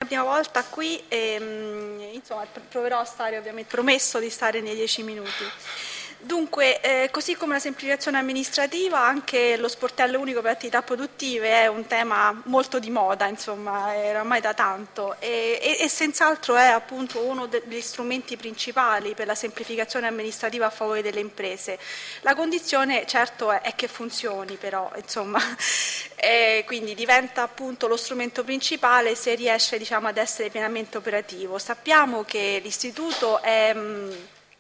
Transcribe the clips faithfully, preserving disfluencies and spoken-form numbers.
prima volta qui e insomma proverò a stare, ovviamente promesso di stare nei dieci minuti. Dunque, eh, così come la semplificazione amministrativa, anche lo sportello unico per attività produttive è un tema molto di moda, insomma, è oramai da tanto e, e, e senz'altro è appunto uno degli strumenti principali per la semplificazione amministrativa a favore delle imprese. La condizione certo è, è che funzioni, però, insomma, e quindi diventa appunto lo strumento principale se riesce, diciamo, ad essere pienamente operativo. Sappiamo che l'istituto è mh,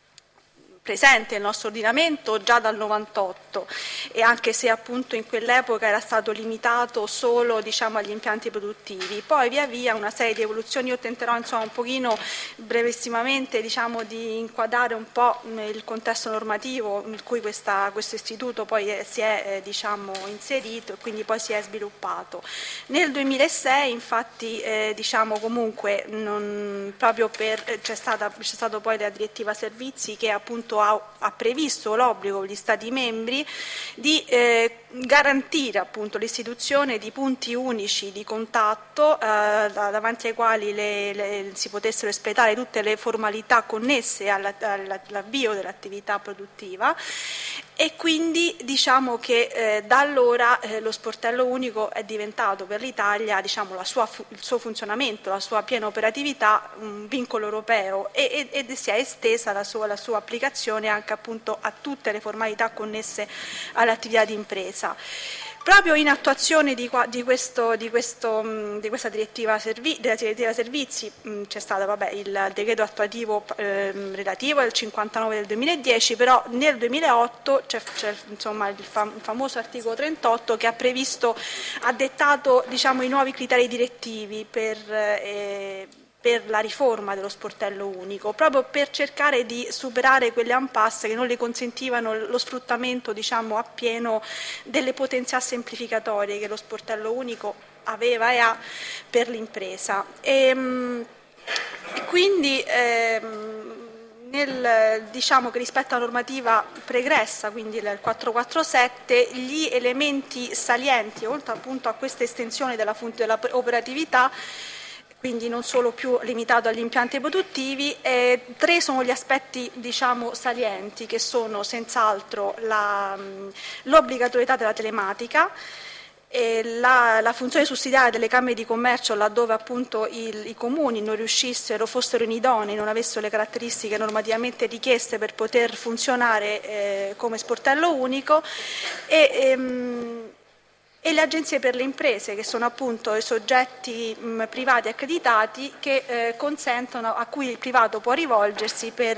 presente nel nostro ordinamento già dal novantotto e anche se appunto in quell'epoca era stato limitato solo, diciamo, agli impianti produttivi, poi via via una serie di evoluzioni. Io tenterò insomma un pochino brevissimamente, diciamo, di inquadrare un po' il contesto normativo in cui questa, questo istituto poi si è eh, diciamo, inserito e quindi poi si è sviluppato. Nel duemilasei infatti eh, diciamo comunque non, proprio per c'è stata c'è stato poi la direttiva servizi che appunto Ha, ha previsto l'obbligo per gli Stati membri di eh, garantire appunto l'istituzione di punti unici di contatto eh, davanti ai quali le, le, si potessero espletare tutte le formalità connesse alla, all'avvio dell'attività produttiva e quindi diciamo che eh, da allora eh, lo sportello unico è diventato per l'Italia, diciamo, la sua, il suo funzionamento, la sua piena operatività un vincolo europeo e, e, ed si è estesa la sua, la sua applicazione anche appunto a tutte le formalità connesse all'attività di impresa. Proprio in attuazione di, di, questo, di, questo, di questa direttiva, servi, della direttiva servizi mh, c'è stato vabbè, il decreto attuativo eh, relativo del cinquantanove del duemiladieci, però nel duemilaotto c'è, c'è insomma, il, fam, il famoso articolo trentotto che ha previsto, ha dettato, diciamo, i nuovi criteri direttivi per eh, per la riforma dello sportello unico, proprio per cercare di superare quelle impasse che non le consentivano lo sfruttamento, diciamo, appieno delle potenzialità semplificatorie che lo sportello unico aveva e ha per l'impresa. E, quindi ehm, nel, diciamo che rispetto alla normativa pregressa, quindi il quattrocentoquarantasette, gli elementi salienti, oltre appunto a questa estensione della, della operatività, quindi non solo più limitato agli impianti produttivi, eh, tre sono gli aspetti, diciamo, salienti, che sono senz'altro la, l'obbligatorietà della telematica, e la, la funzione sussidiaria delle Camere di Commercio laddove appunto il, i comuni non riuscissero, fossero inidonei, non avessero le caratteristiche normativamente richieste per poter funzionare eh, come sportello unico e ehm, e le agenzie per le imprese, che sono appunto i soggetti mh, privati accreditati che eh, consentono, a cui il privato può rivolgersi per,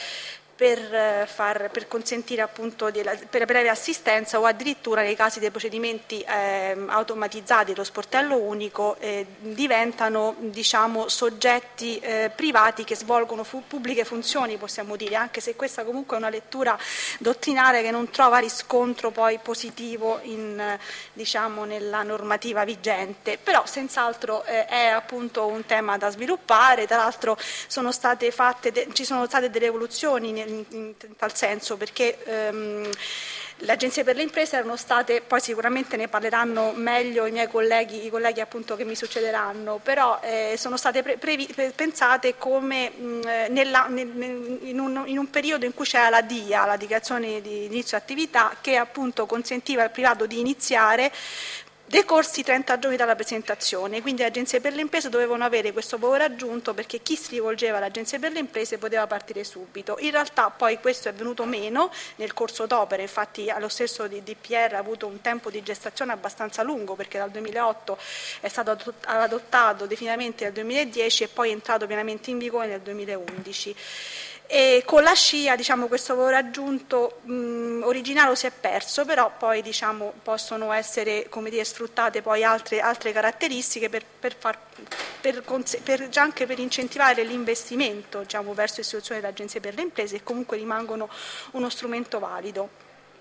per, far, per consentire appunto di, per breve assistenza o addirittura nei casi dei procedimenti eh, automatizzati dello sportello unico eh, diventano, diciamo, soggetti eh, privati che svolgono fu- pubbliche funzioni, possiamo dire, anche se questa comunque è una lettura dottrinale che non trova riscontro poi positivo in, diciamo, nella normativa vigente, però senz'altro eh, è appunto un tema da sviluppare. Tra l'altro sono state fatte de- ci sono state delle evoluzioni in, in, in tal senso, perché ehm, le agenzie per le imprese erano state, poi sicuramente ne parleranno meglio i miei colleghi, i colleghi appunto che mi succederanno, però eh, sono state pre- previ- pensate come mh, nella, nel, in, un, in un periodo in cui c'era la D I A, la dichiarazione di inizio attività, che appunto consentiva al privato di iniziare decorsi trenta giorni dalla presentazione, quindi le agenzie per le imprese dovevano avere questo valore aggiunto perché chi si rivolgeva alle agenzie per le imprese poteva partire subito. In realtà poi questo è venuto meno nel corso d'opera, infatti allo stesso D P R ha avuto un tempo di gestazione abbastanza lungo, perché dal duemilaotto è stato adottato definitivamente nel duemiladieci e poi è entrato pienamente in vigore nel duemilaundici. E con la scia, diciamo, questo valore aggiunto mh, originale si è perso, però poi, diciamo, possono essere, come dire, sfruttate poi altre, altre caratteristiche per, per, far, per, per già anche per incentivare l'investimento, diciamo, verso l'istituzione delle agenzie per le imprese, che comunque rimangono uno strumento valido.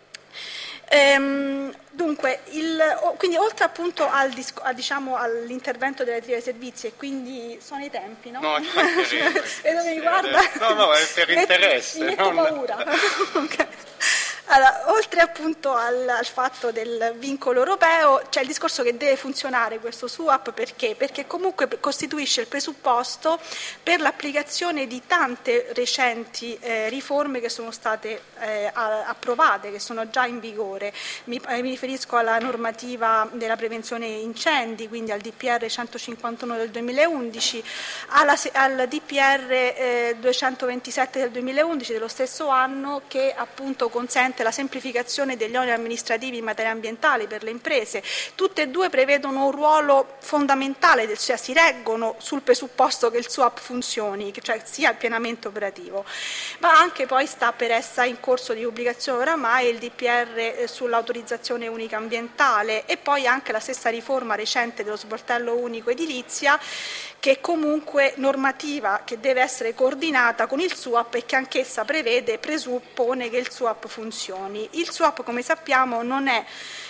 Ehm, dunque, il, quindi oltre appunto al, a, diciamo, all'intervento delle direttive dei servizi, e quindi sono i tempi, no? No, e dove mi guarda? No, no, è per interesse. Mi metto non... paura. Okay. Allora, oltre appunto al, al fatto del vincolo europeo, c'è il discorso che deve funzionare questo S U A P, perché? Perché comunque costituisce il presupposto per l'applicazione di tante recenti eh, riforme che sono state eh, approvate, che sono già in vigore. Mi, eh, mi riferisco alla normativa della prevenzione incendi, quindi al D P R centocinquantuno del duemilaundici, alla, al D P R eh, duecentoventisette del duemilaundici dello stesso anno, che appunto consente la semplificazione degli oneri amministrativi in materia ambientale per le imprese. Tutte e due prevedono un ruolo fondamentale, cioè si reggono sul presupposto che il S U A P funzioni, cioè sia pienamente operativo. Ma anche poi sta per essere in corso di pubblicazione oramai il D P R sull'autorizzazione unica ambientale, e poi anche la stessa riforma recente dello sportello unico edilizia, che comunque normativa che deve essere coordinata con il S U A P e che anch'essa prevede, presuppone che il S U A P funzioni. Il S U A P, come sappiamo, non è,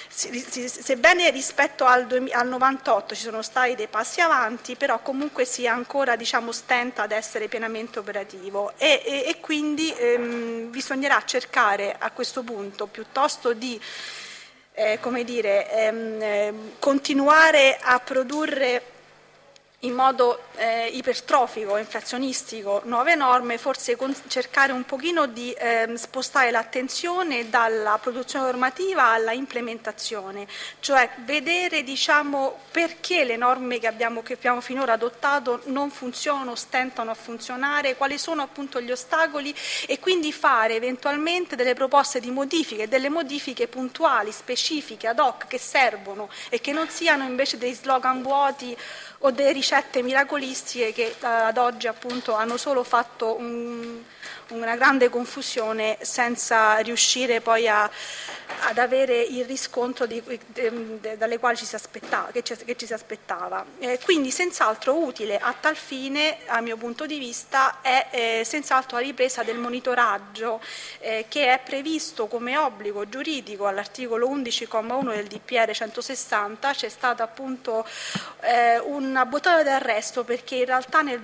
sebbene rispetto al novantotto ci sono stati dei passi avanti, però comunque sia ancora, diciamo, stenta ad essere pienamente operativo, e, e, e quindi ehm, bisognerà cercare a questo punto, piuttosto di eh, come dire, ehm, continuare a produrre in modo eh, ipertrofico, inflazionistico, nuove norme, forse con, cercare un pochino di eh, spostare l'attenzione dalla produzione normativa alla implementazione, cioè vedere, diciamo, perché le norme che abbiamo, che abbiamo finora adottato non funzionano, stentano a funzionare, quali sono appunto gli ostacoli, e quindi fare eventualmente delle proposte di modifiche, delle modifiche puntuali, specifiche, ad hoc, che servono e che non siano invece dei slogan vuoti o delle ricette miracolistiche che ad oggi appunto hanno solo fatto un, una grande confusione senza riuscire poi a, ad avere il riscontro di, de, de, dalle quali ci si aspettava, che, ci, che ci si aspettava. Eh, quindi senz'altro utile a tal fine, a mio punto di vista, è eh, senz'altro la ripresa del monitoraggio eh, che è previsto come obbligo giuridico all'articolo undici comma uno del D P R centosessanta. C'è stata appunto eh, una bottata d'arresto perché in realtà nel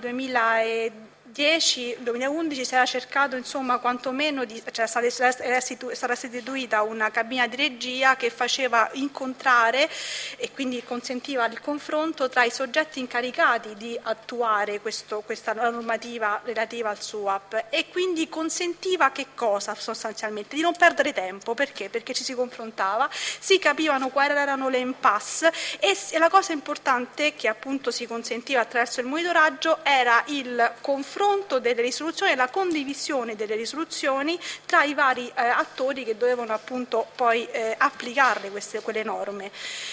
duemiladieci duemilaundici si era cercato, insomma, quantomeno di, cioè, era stata istituita una cabina di regia che faceva incontrare e quindi consentiva il confronto tra i soggetti incaricati di attuare questo, questa normativa relativa al S U A P, e quindi consentiva che cosa sostanzialmente? Di non perdere tempo. Perché? Perché ci si confrontava, si capivano quali erano le impasse, e la cosa importante che appunto si consentiva attraverso il monitoraggio era il confronto delle risoluzioni e la condivisione delle risoluzioni tra i vari eh, attori che dovevano appunto poi eh, applicarle queste, quelle norme.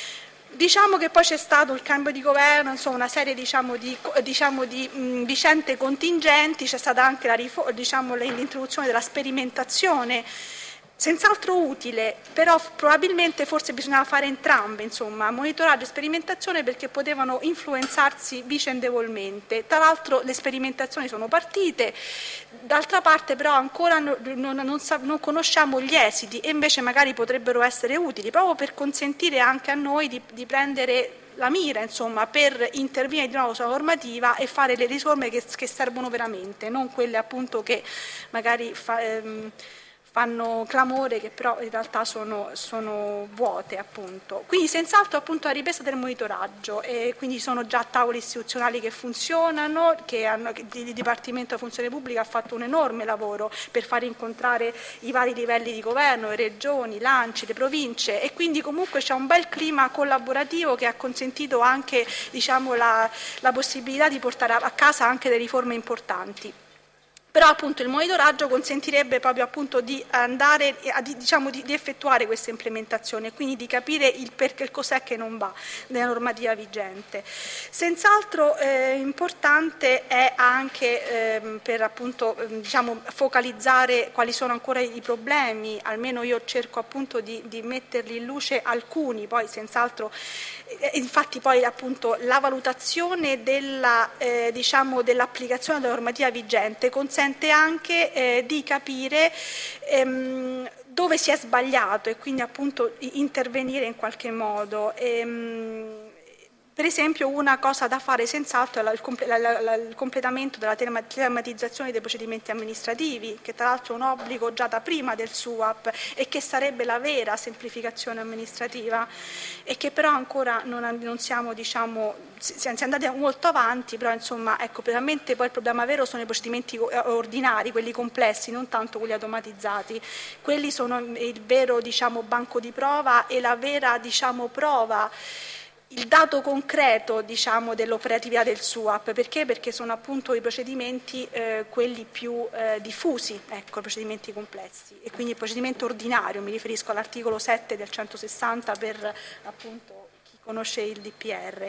Diciamo che poi c'è stato il cambio di governo, insomma una serie diciamo, di, diciamo, di mh, vicende contingenti, c'è stata anche la rifo- diciamo, l'introduzione della sperimentazione, senz'altro utile, però probabilmente forse bisognava fare entrambe, insomma, monitoraggio e sperimentazione, perché potevano influenzarsi vicendevolmente. Tra l'altro le sperimentazioni sono partite, d'altra parte però ancora non, non, non, non conosciamo gli esiti, e invece magari potrebbero essere utili, proprio per consentire anche a noi di, di prendere la mira, insomma, per intervenire di nuovo sulla normativa e fare le riforme che, che servono veramente, non quelle appunto che magari fa, ehm, fanno clamore, che però in realtà sono, sono vuote, appunto. Quindi senz'altro appunto la ripresa del monitoraggio, e quindi sono già tavoli istituzionali che funzionano, che hanno, il Dipartimento della Funzione Pubblica ha fatto un enorme lavoro per far incontrare i vari livelli di governo, le regioni, l'ANCI, le province, e quindi comunque c'è un bel clima collaborativo che ha consentito anche, diciamo, la, la possibilità di portare a casa anche delle riforme importanti. Però appunto il monitoraggio consentirebbe proprio appunto di andare a, diciamo, di, di effettuare questa implementazione, e quindi di capire il perché, il cos'è che non va nella normativa vigente. Senz'altro eh, importante è anche eh, per appunto eh, diciamo, focalizzare quali sono ancora i problemi, almeno io cerco appunto di, di metterli in luce alcuni, poi senz'altro eh, infatti poi appunto la valutazione della, eh, diciamo, dell'applicazione della normativa vigente consente anche eh, di capire ehm, dove si è sbagliato, e quindi appunto intervenire in qualche modo. Ehm, Per esempio, una cosa da fare senz'altro è il, comple la, la, il completamento della telematizzazione dei procedimenti amministrativi, che tra l'altro è un obbligo già da prima del S U A P e che sarebbe la vera semplificazione amministrativa, e che però ancora non, non siamo, diciamo, siamo andati molto avanti, però insomma, ecco, veramente poi il problema vero sono i procedimenti ordinari, quelli complessi, non tanto quelli automatizzati. Quelli sono il vero, diciamo, banco di prova e la vera, diciamo, prova, il dato concreto, diciamo, dell'operatività del S U A P. Perché? Perché sono appunto i procedimenti eh, quelli più eh, diffusi, ecco, i procedimenti complessi, e quindi il procedimento ordinario, mi riferisco all'articolo sette del centosessanta per appunto chi conosce il D P R.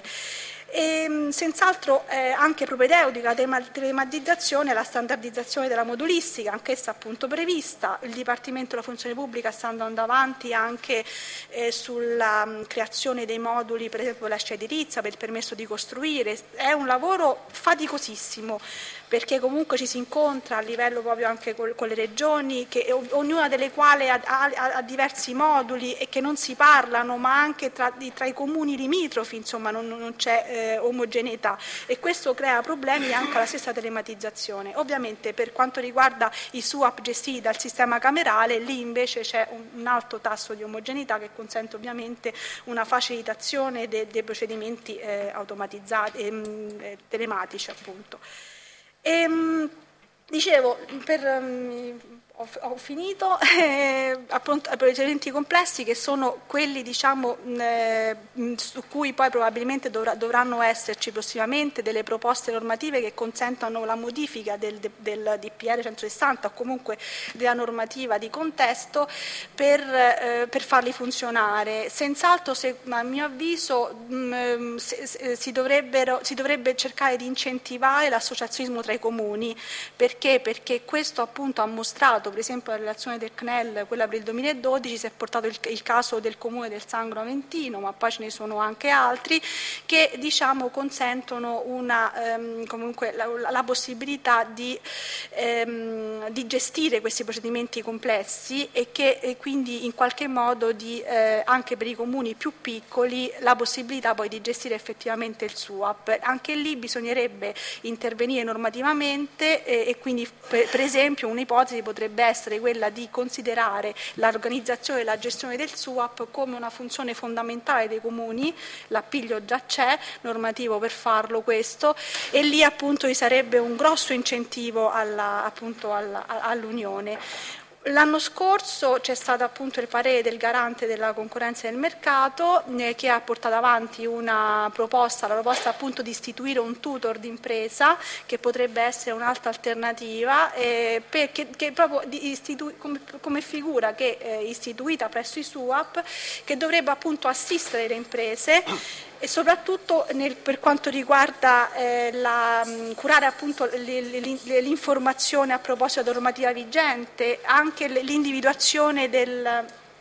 E, senz'altro eh, anche propedeutica la telematizzazione e la standardizzazione della modulistica, anch'essa appunto prevista. Il Dipartimento della Funzione Pubblica sta andando avanti anche eh, sulla mh, creazione dei moduli, per esempio la scia edilizia, per il permesso di costruire. È un lavoro faticosissimo, perché comunque ci si incontra a livello proprio anche con, con le regioni, che, ognuna delle quali ha, ha, ha diversi moduli e che non si parlano, ma anche tra, tra i comuni limitrofi, insomma, non, non c'è eh, omogeneità, e questo crea problemi anche alla stessa telematizzazione. Ovviamente per quanto riguarda i S U A P gestiti dal sistema camerale, lì invece c'è un, un alto tasso di omogeneità che consente ovviamente una facilitazione de, dei procedimenti eh, automatizzati, eh, telematici appunto. E, dicevo, per, um, ho, ho finito, eh, appunto, i procedimenti complessi, che sono quelli, diciamo, eh, su cui poi probabilmente dovrà, dovranno esserci prossimamente delle proposte normative che consentano la modifica del, del D P R centosessanta o comunque della normativa di contesto per, eh, per farli funzionare. Senz'altro, se, a mio avviso, mh, se, se, si, dovrebbero, si dovrebbe cercare di incentivare l'associazionismo tra i comuni. Perché? Perché questo appunto ha mostrato, per esempio la relazione del C N E L, quella per il duemiladodici, si è portato il, il caso del comune del Sangro Aventino, ma poi ce ne sono anche altri, che, diciamo, consentono una, ehm, comunque la, la possibilità di, ehm, di gestire questi procedimenti complessi, e che e quindi in qualche modo di, eh, anche per i comuni più piccoli, la possibilità poi di gestire effettivamente il S U A P. Anche lì bisognerebbe intervenire normativamente, eh, e quindi per, per esempio un'ipotesi potrebbe essere quella di considerare l'organizzazione e la gestione del S U A P come una funzione fondamentale dei comuni. L'appiglio già c'è, normativo per farlo questo, e lì appunto vi sarebbe un grosso incentivo alla, appunto alla, all'Unione. L'anno scorso c'è stato appunto il parere del garante della concorrenza e del mercato, eh, che ha portato avanti una proposta, la proposta appunto di istituire un tutor d'impresa, che potrebbe essere un'altra alternativa, eh, perché, che proprio di come, come figura che è eh, istituita presso i S U A P, che dovrebbe appunto assistere le imprese e soprattutto nel, per quanto riguarda eh, la, curare appunto l'informazione a proposito della normativa vigente, anche l'individuazione del,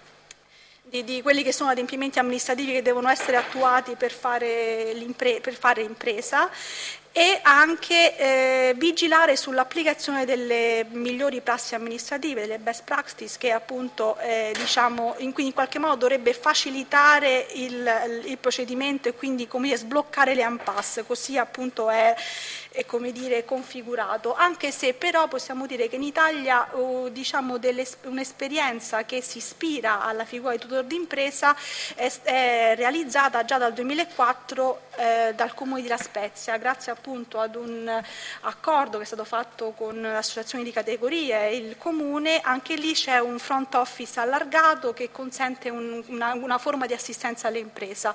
di, di quelli che sono adempimenti amministrativi che devono essere attuati per fare, per fare impresa, e anche eh, vigilare sull'applicazione delle migliori prassi amministrative, delle best practice, che appunto eh, diciamo in, in qualche modo dovrebbe facilitare il, il procedimento e quindi, come dire, sbloccare le impasse. Così appunto è, è come dire, configurato, anche se però possiamo dire che in Italia oh, diciamo un'esperienza che si ispira alla figura di tutor d'impresa è, è realizzata già dal duemilaquattro eh, dal Comune di La Spezia, grazie appunto ad un accordo che è stato fatto con associazioni di categorie e il Comune. Anche lì c'è un front office allargato che consente un, una, una forma di assistenza all'impresa.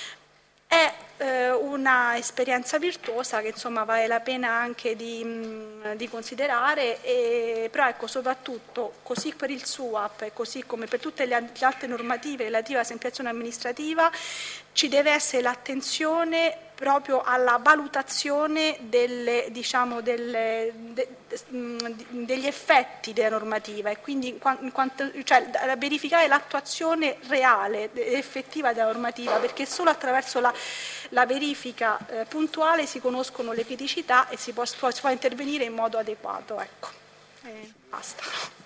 È eh, una esperienza virtuosa che insomma vale la pena anche di, mh, di considerare, e, però ecco, soprattutto così per il S U A P e così come per tutte le altre normative relative alla semplificazione amministrativa ci deve essere l'attenzione proprio alla valutazione delle, diciamo, delle, de, de, degli effetti della normativa, e quindi in quanto, cioè, verificare l'attuazione reale, effettiva della normativa, perché solo attraverso la, la verifica eh, puntuale si conoscono le criticità e si può, si può intervenire in modo adeguato. Ecco. Eh, basta.